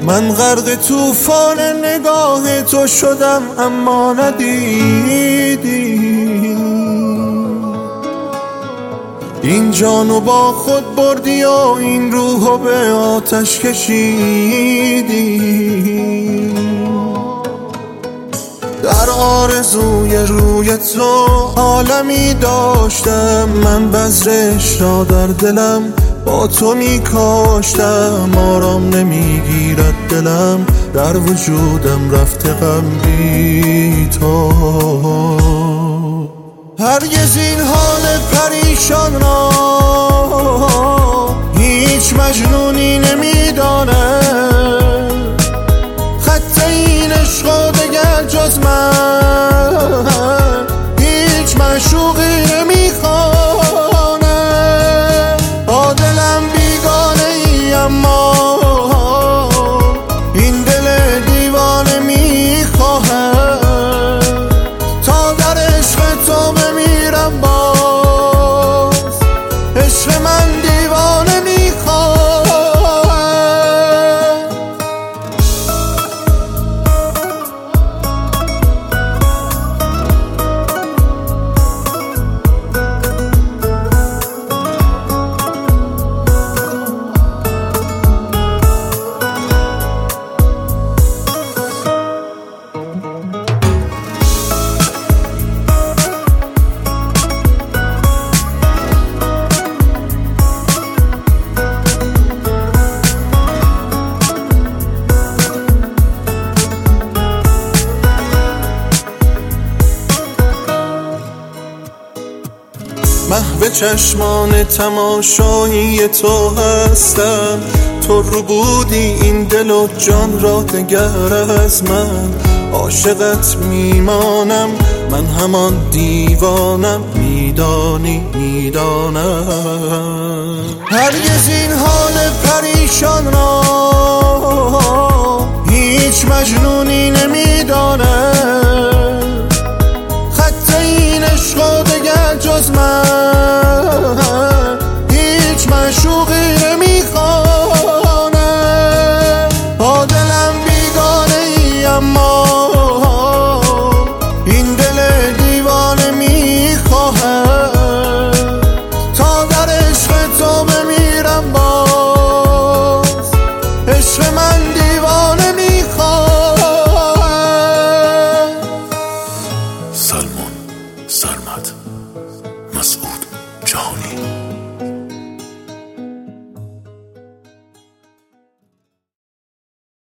من غرق طوفان نگاه تو شدم اما ندیدی. این جانو با خود بردی و این روحو به آتش کشیدی. در آرزوی روی تو عالمی داشتم، من بذرش را در دلم با تو می کاشتم. آرام نمیگیرد دلم، در وجودم رفته غم بی تو. هرگز این حال پریشان را هیچ مجنونی نمیدانه. خط این عشق و دگر جز من هیچ معشوقی نمیخوانه. با دلم بیگانه ای اما این دل دیوانه میخواهد تا در عشق تو بمیرم. باز عشق من دیوانه میخواهد. محو چشمان تماشایی تو هستم. تو رو بودی این دل و جان را دگر از من. عاشقت میمانم من همان دیوانم، میدانی میدانم. هرگز این حال پریشان را هیچ مجنونی نمیدانه. خط این عشق و دگر جز من هیچ معشوقی نمیخوانه. با دلم بیگانه ای اما این دل دیوانه میخواهد تا در عشق تو بمیرم. باز عشق من دیوانه میخواهد. سلمان سرمد، مسعود جهانی.